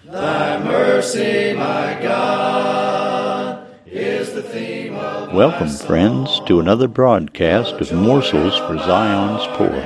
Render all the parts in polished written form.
Thy mercy, my God, is the theme of Welcome, friends, to another broadcast of Morsels for Zion's Poor.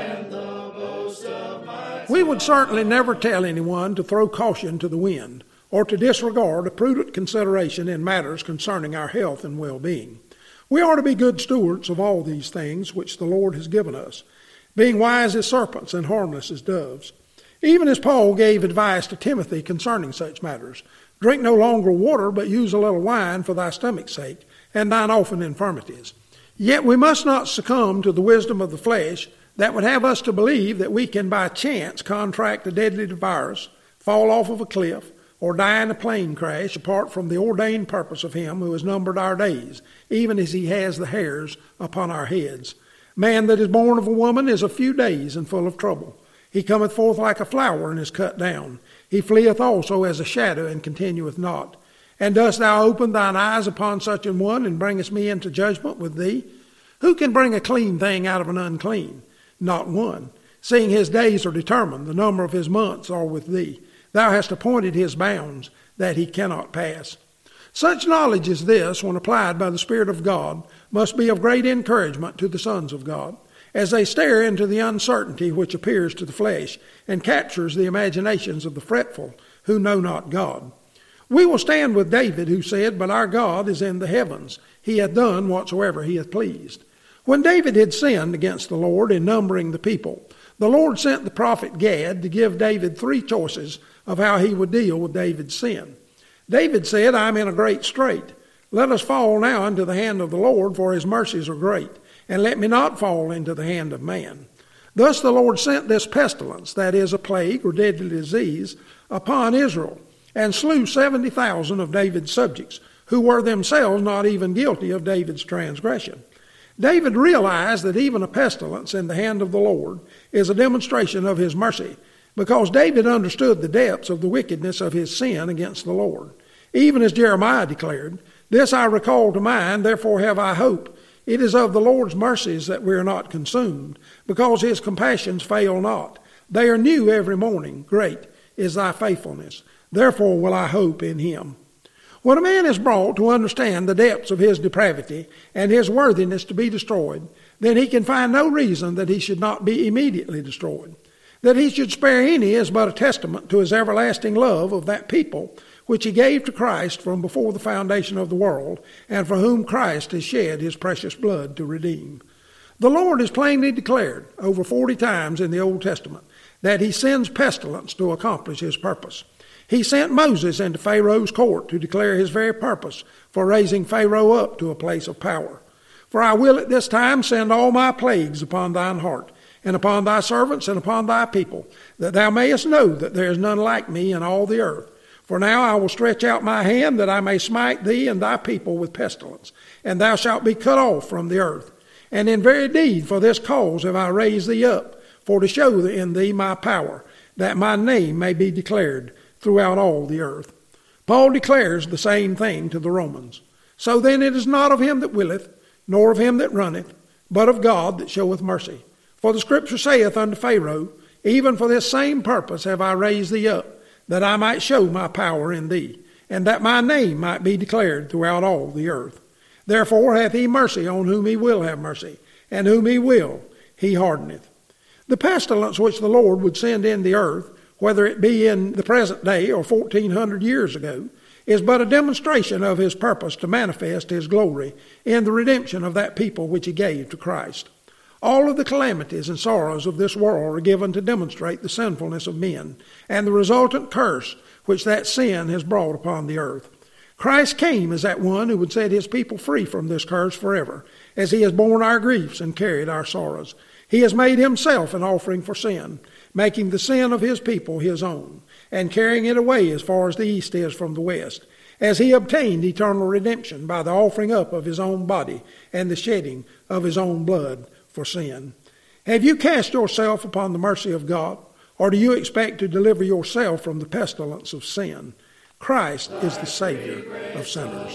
We would certainly never tell anyone to throw caution to the wind or to disregard a prudent consideration in matters concerning our health and well-being. We are to be good stewards of all these things which the Lord has given us, being wise as serpents and harmless as doves. Even as Paul gave advice to Timothy concerning such matters, drink no longer water, but use a little wine for thy stomach's sake, and thine often infirmities. Yet we must not succumb to the wisdom of the flesh that would have us to believe that we can by chance contract a deadly virus, fall off of a cliff, or die in a plane crash apart from the ordained purpose of him who has numbered our days, even as he has the hairs upon our heads. Man that is born of a woman is a few days and full of trouble. He cometh forth like a flower and is cut down. He fleeth also as a shadow and continueth not. And dost thou open thine eyes upon such an one, and bringest me into judgment with thee? Who can bring a clean thing out of an unclean? Not one. Seeing his days are determined, the number of his months are with thee. Thou hast appointed his bounds, that he cannot pass. Such knowledge as this, when applied by the Spirit of God, must be of great encouragement to the sons of God, as they stare into the uncertainty which appears to the flesh and captures the imaginations of the fretful who know not God. We will stand with David, who said, "But our God is in the heavens. He hath done whatsoever he hath pleased." When David had sinned against the Lord in numbering the people, the Lord sent the prophet Gad to give David three choices of how he would deal with David's sin. David said, "I am in a great strait. Let us fall now into the hand of the Lord, for his mercies are great. And let me not fall into the hand of man." Thus the Lord sent this pestilence, that is, a plague or deadly disease, upon Israel, and slew 70,000 of David's subjects, who were themselves not even guilty of David's transgression. David realized that even a pestilence in the hand of the Lord is a demonstration of his mercy, because David understood the depths of the wickedness of his sin against the Lord. Even as Jeremiah declared, "This I recall to mind, therefore have I hope. It is of the Lord's mercies that we are not consumed, because his compassions fail not. They are new every morning. Great is thy faithfulness. Therefore will I hope in him." When a man is brought to understand the depths of his depravity and his worthiness to be destroyed, then he can find no reason that he should not be immediately destroyed. That he should spare any is but a testament to his everlasting love of that people which he gave to Christ from before the foundation of the world, and for whom Christ has shed his precious blood to redeem. The Lord is plainly declared over 40 times in the Old Testament that he sends pestilence to accomplish his purpose. He sent Moses into Pharaoh's court to declare his very purpose for raising Pharaoh up to a place of power. "For I will at this time send all my plagues upon thine heart, and upon thy servants, and upon thy people, that thou mayest know that there is none like me in all the earth. For now I will stretch out my hand, that I may smite thee and thy people with pestilence, and thou shalt be cut off from the earth. And in very deed for this cause have I raised thee up, for to show in thee my power, that my name may be declared throughout all the earth." Paul declares the same thing to the Romans. "So then it is not of him that willeth, nor of him that runneth, but of God that showeth mercy. For the Scripture saith unto Pharaoh, Even for this same purpose have I raised thee up, that I might show my power in thee, and that my name might be declared throughout all the earth. Therefore hath he mercy on whom he will have mercy, and whom he will he hardeneth." The pestilence which the Lord would send in the earth, whether it be in the present day or 1,400 years ago, is but a demonstration of his purpose to manifest his glory in the redemption of that people which he gave to Christ. All of the calamities and sorrows of this world are given to demonstrate the sinfulness of men and the resultant curse which that sin has brought upon the earth. Christ came as that one who would set his people free from this curse forever, as he has borne our griefs and carried our sorrows. He has made himself an offering for sin, making the sin of his people his own, and carrying it away as far as the east is from the west, as he obtained eternal redemption by the offering up of his own body and the shedding of his own blood for sin. Have you cast yourself upon the mercy of God, or do you expect to deliver yourself from the pestilence of sin? Christ is the Savior of sinners.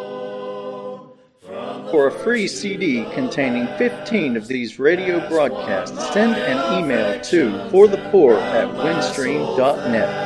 For a free CD containing 15 of these radio broadcasts, send an email to forthepoor@windstream.net.